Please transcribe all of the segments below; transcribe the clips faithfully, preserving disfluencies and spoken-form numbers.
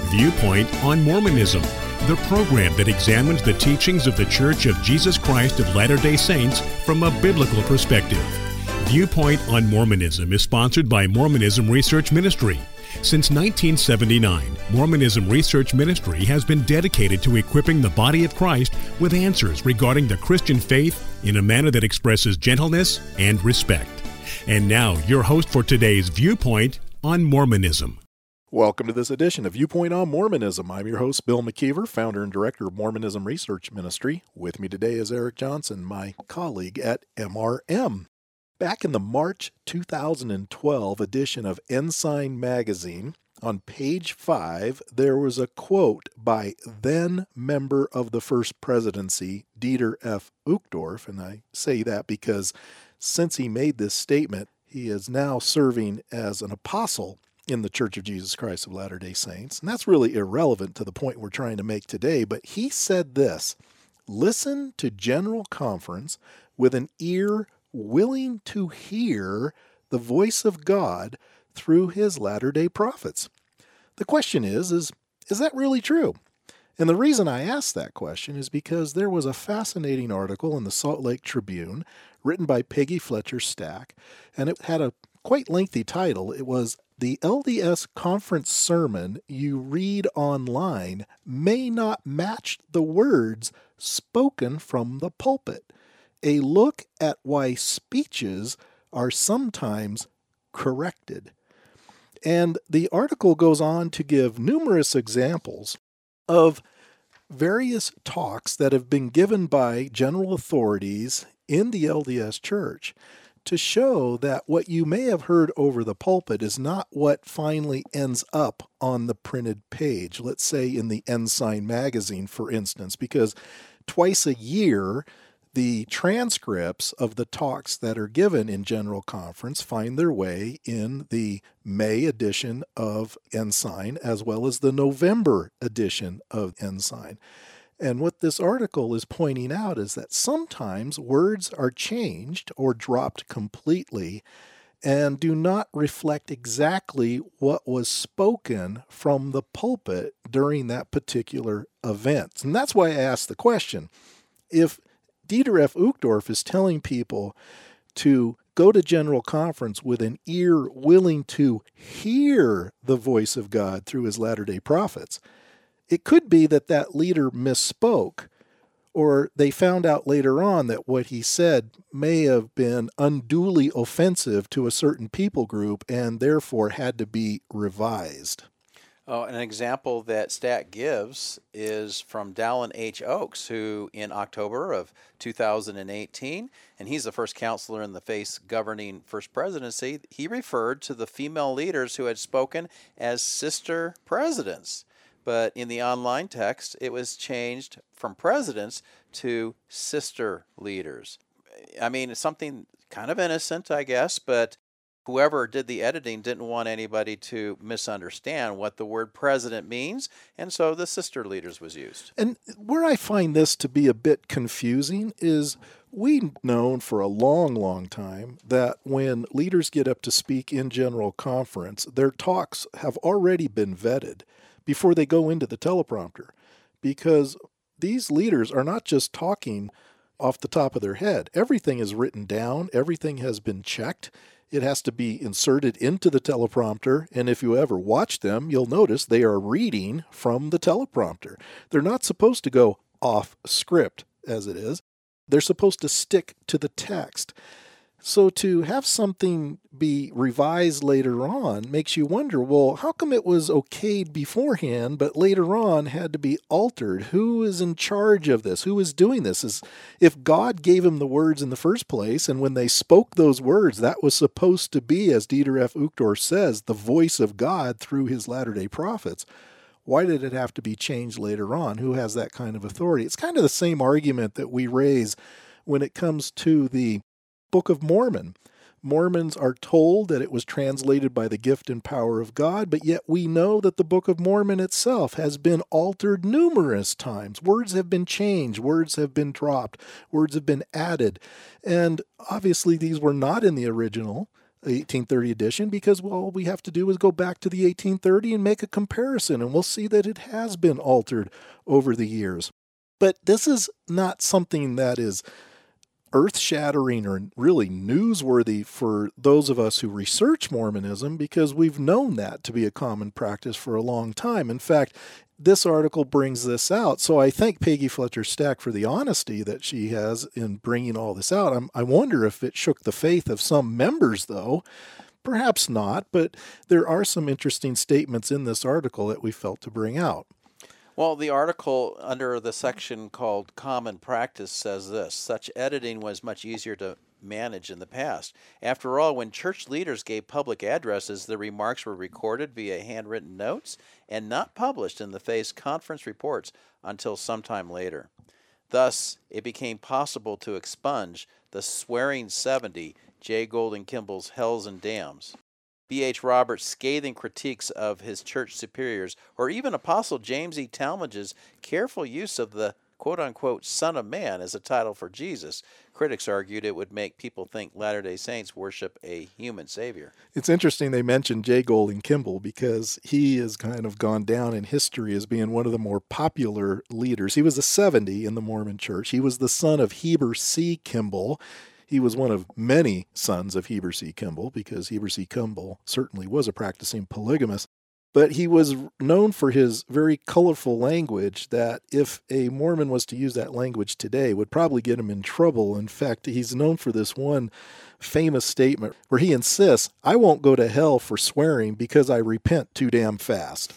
Viewpoint on Mormonism, the program that examines the teachings of the Church of Jesus Christ of Latter-day Saints from a biblical perspective. Viewpoint on Mormonism is sponsored by Mormonism Research Ministry. Since nineteen seventy-nine, Mormonism Research Ministry has been dedicated to equipping the body of Christ with answers regarding the Christian faith in a manner that expresses gentleness and respect. And now, your host for today's Viewpoint on Mormonism. Welcome to this edition of Viewpoint on Mormonism. I'm your host, Bill McKeever, founder and director of Mormonism Research Ministry. With me today is Eric Johnson, my colleague at M R M. Back in the March two thousand twelve edition of Ensign magazine, on page five, there was a quote by then member of the First Presidency, Dieter F. Uchtdorf, and I say that because since he made this statement, he is now serving as an apostle in the Church of Jesus Christ of Latter-day Saints. And that's really irrelevant to the point we're trying to make today. But he said this: listen to General Conference with an ear willing to hear the voice of God through his latter-day prophets. The question is, is, is that really true? And the reason I ask that question is because there was a fascinating article in the Salt Lake Tribune written by Peggy Fletcher Stack, and it had a quite lengthy title. It was "The L D S Conference Sermon You Read Online May Not Match the Words Spoken from the Pulpit. A Look at Why Speeches Are Sometimes Corrected." And the article goes on to give numerous examples of various talks that have been given by general authorities in the L D S Church to show that what you may have heard over the pulpit is not what finally ends up on the printed page, let's say in the Ensign magazine, for instance, because twice a year, the transcripts of the talks that are given in General Conference find their way in the May edition of Ensign as well as the November edition of Ensign. And what this article is pointing out is that sometimes words are changed or dropped completely and do not reflect exactly what was spoken from the pulpit during that particular event. And that's why I asked the question. If Dieter F. Uchtdorf is telling people to go to General Conference with an ear willing to hear the voice of God through his latter-day prophets, it could be that that leader misspoke, or they found out later on that what he said may have been unduly offensive to a certain people group and therefore had to be revised. Oh, an example that Stack gives is from Dallin H. Oaks, who in October of two thousand eighteen, and he's the first counselor in the faith's governing First Presidency, he referred to the female leaders who had spoken as sister presidents. But in the online text, it was changed from presidents to sister leaders. I mean, it's something kind of innocent, I guess, but whoever did the editing didn't want anybody to misunderstand what the word president means, and so the sister leaders was used. And where I find this to be a bit confusing is we've known for a long, long time that when leaders get up to speak in General Conference, their talks have already been vetted before they go into the teleprompter, because these leaders are not just talking off the top of their head. Everything is written down. Everything has been checked. It has to be inserted into the teleprompter, and if you ever watch them, you'll notice they are reading from the teleprompter. They're not supposed to go off script, as it is. They're supposed to stick to the text. So to have something be revised later on makes you wonder, well, how come it was okayed beforehand, but later on had to be altered? Who is in charge of this? Who is doing this? Is, if God gave him the words in the first place, and when they spoke those words, that was supposed to be, as Dieter F. Uchtdorf says, the voice of God through his latter-day prophets, why did it have to be changed later on? Who has that kind of authority? It's kind of the same argument that we raise when it comes to the Book of Mormon. Mormons are told that it was translated by the gift and power of God, but yet we know that the Book of Mormon itself has been altered numerous times. Words have been changed, words have been dropped, words have been added, and obviously these were not in the original. eighteen thirty edition because well, all we have to do is go back to the eighteen thirty and make a comparison, and we'll see that it has been altered over the years. But this is not something that is earth-shattering or really newsworthy for those of us who research Mormonism, because we've known that to be a common practice for a long time. In fact, this article brings this out. So I thank Peggy Fletcher Stack for the honesty that she has in bringing all this out. I'm, I wonder if it shook the faith of some members, though. Perhaps not, but there are some interesting statements in this article that we felt to bring out. Well, the article under the section called Common Practice says this: such editing was much easier to manage in the past. After all, when church leaders gave public addresses, the remarks were recorded via handwritten notes and not published in the Faith's conference reports until sometime later. Thus, it became possible to expunge the swearing seventy, J. Golden Kimball's Hells and Dams, B H Roberts' scathing critiques of his church superiors, or even Apostle James E. Talmage's careful use of the quote-unquote Son of Man as a title for Jesus. Critics argued it would make people think Latter-day Saints worship a human Savior. It's interesting they mentioned J. Golden Kimball because he has kind of gone down in history as being one of the more popular leaders. He was a seventy in the Mormon Church. He was the son of Heber C. Kimball. He was one of many sons of Heber C. Kimball, because Heber C. Kimball certainly was a practicing polygamist. But he was known for his very colorful language that, if a Mormon was to use that language today, would probably get him in trouble. In fact, he's known for this one famous statement where he insists, "I won't go to hell for swearing because I repent too damn fast."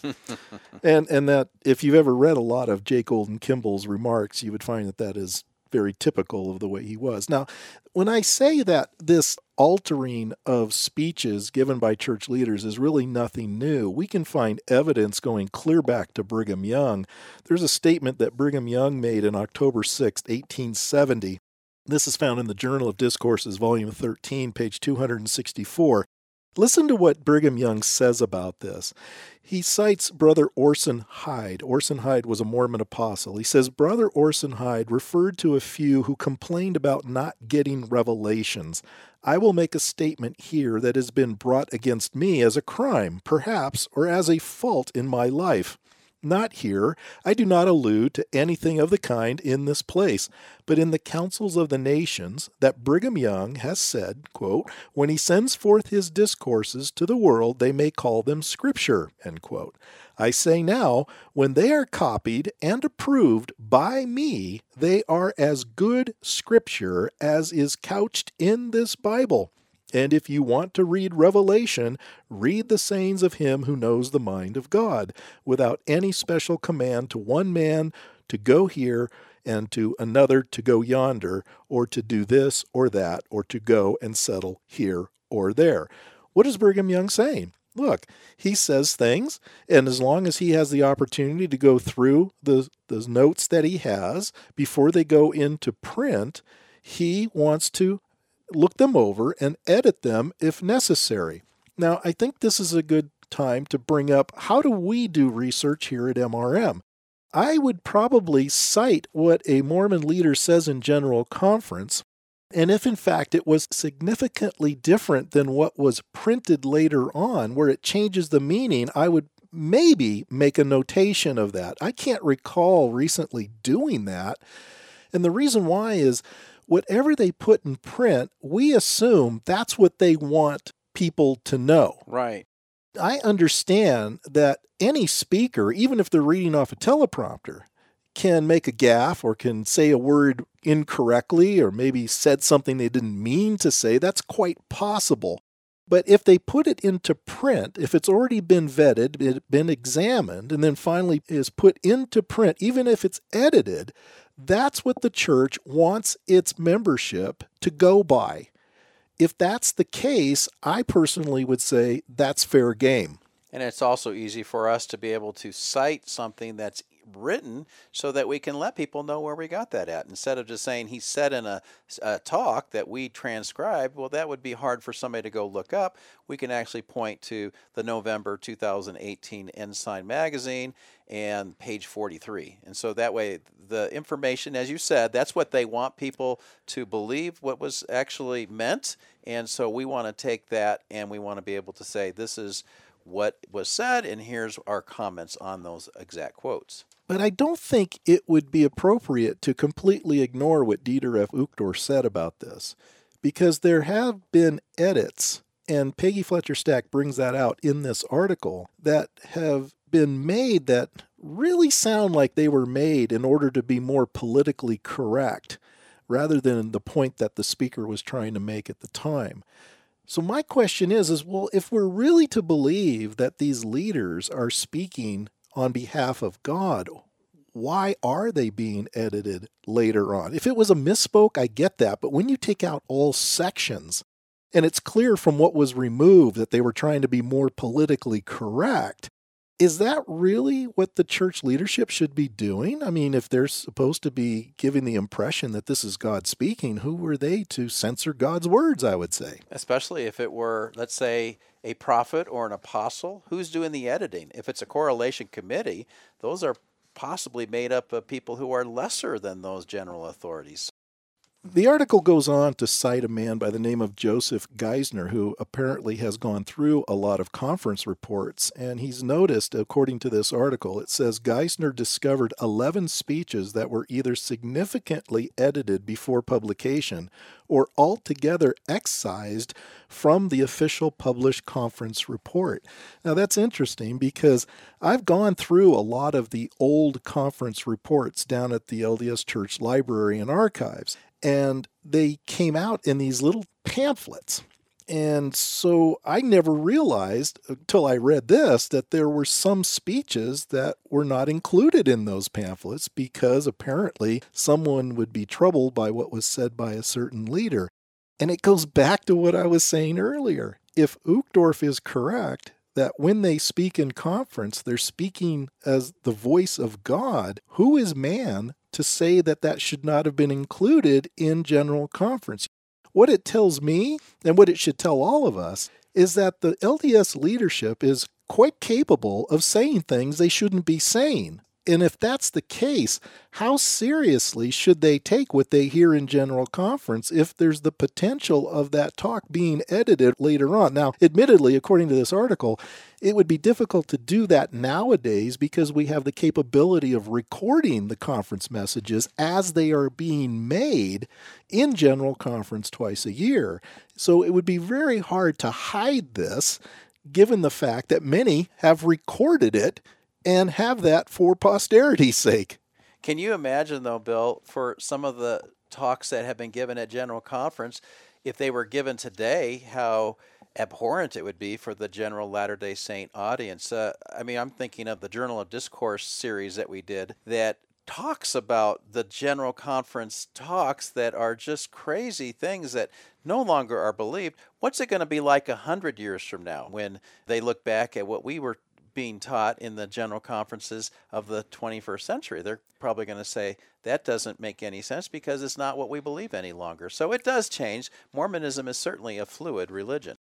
and and that if you've ever read a lot of J. Golden Kimball's remarks, you would find that that is very typical of the way he was. Now, when I say that this altering of speeches given by church leaders is really nothing new, we can find evidence going clear back to Brigham Young. There's a statement that Brigham Young made on October sixth, eighteen seventy. This is found in the Journal of Discourses, volume thirteen, page two hundred sixty-four. Listen to what Brigham Young says about this. He cites Brother Orson Hyde. Orson Hyde was a Mormon apostle. He says, Brother Orson Hyde referred to a few who complained about not getting revelations. I will make a statement here that has been brought against me as a crime, perhaps, or as a fault in my life. Not here. I do not allude to anything of the kind in this place, but in the councils of the nations that Brigham Young has said, quote, when he sends forth his discourses to the world, they may call them Scripture, end quote. I say now, when they are copied and approved by me, they are as good Scripture as is couched in this Bible. And if you want to read Revelation, read the sayings of him who knows the mind of God, without any special command to one man to go here and to another to go yonder, or to do this or that, or to go and settle here or there. What is Brigham Young saying? Look, he says things, and as long as he has the opportunity to go through the, the notes that he has before they go into print, he wants to look them over and edit them if necessary. Now, I think this is a good time to bring up, how do we do research here at M R M? I would probably cite what a Mormon leader says in General Conference, and if in fact it was significantly different than what was printed later on, where it changes the meaning, I would maybe make a notation of that. I can't recall recently doing that, and the reason why is, whatever they put in print, we assume that's what they want people to know. Right. I understand that any speaker, even if they're reading off a teleprompter, can make a gaffe or can say a word incorrectly or maybe said something they didn't mean to say. That's quite possible. But if they put it into print, if it's already been vetted, it's been examined, and then finally is put into print, even if it's edited, that's what the church wants its membership to go by. If that's the case, I personally would say that's fair game. And it's also easy for us to be able to cite something that's written so that we can let people know where we got that at. Instead of just saying he said in a, a talk that we transcribed, well, that would be hard for somebody to go look up. We can actually point to the November two thousand eighteen Ensign magazine and page forty-three. And so that way the information, as you said, that's what they want people to believe what was actually meant. And so we want to take that and we want to be able to say this is what was said, and here's our comments on those exact quotes. But I don't think it would be appropriate to completely ignore what Dieter F. Uchtdorf said about this, because there have been edits, and Peggy Fletcher Stack brings that out in this article, that have been made that really sound like they were made in order to be more politically correct, rather than the point that the speaker was trying to make at the time. So my question is, is, well, if we're really to believe that these leaders are speaking on behalf of God, why are they being edited later on? If it was a misspoke, I get that. But when you take out all sections, and it's clear from what was removed that they were trying to be more politically correct, is that really what the church leadership should be doing? I mean, if they're supposed to be giving the impression that this is God speaking, who were they to censor God's words, I would say? Especially if it were, let's say, a prophet or an apostle, who's doing the editing? If it's a correlation committee, those are possibly made up of people who are lesser than those general authorities. The article goes on to cite a man by the name of Joseph Geisner, who apparently has gone through a lot of conference reports, and he's noticed, according to this article, it says Geisner discovered eleven speeches that were either significantly edited before publication or altogether excised from the official published conference report. Now that's interesting because I've gone through a lot of the old conference reports down at the L D S Church Library and Archives, and they came out in these little pamphlets. And so I never realized until I read this that there were some speeches that were not included in those pamphlets because apparently someone would be troubled by what was said by a certain leader. And it goes back to what I was saying earlier. If Uchtdorf is correct, that when they speak in conference, they're speaking as the voice of God, who is man to say that that should not have been included in general conference? What it tells me, and what it should tell all of us, is that the L D S leadership is quite capable of saying things they shouldn't be saying. And if that's the case, how seriously should they take what they hear in general conference if there's the potential of that talk being edited later on? Now, admittedly, according to this article, it would be difficult to do that nowadays because we have the capability of recording the conference messages as they are being made in general conference twice a year. So it would be very hard to hide this, given the fact that many have recorded it and have that for posterity's sake. Can you imagine, though, Bill, for some of the talks that have been given at General Conference, if they were given today, how abhorrent it would be for the general Latter-day Saint audience? Uh, I mean, I'm thinking of the Journal of Discourse series that we did that talks about the General Conference talks that are just crazy things that no longer are believed. What's it going to be like a hundred years from now when they look back at what we were being taught in the general conferences of the twenty-first century? They're probably going to say that doesn't make any sense because it's not what we believe any longer. So it does change. Mormonism is certainly a fluid religion.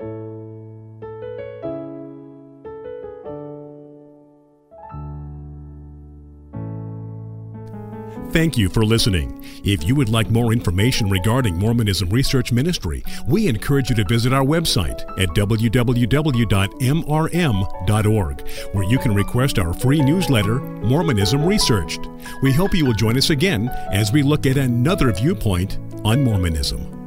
Thank you for listening. If you would like more information regarding Mormonism Research Ministry, we encourage you to visit our website at w w w dot m r m dot org, where you can request our free newsletter, Mormonism Researched. We hope you will join us again as we look at another viewpoint on Mormonism.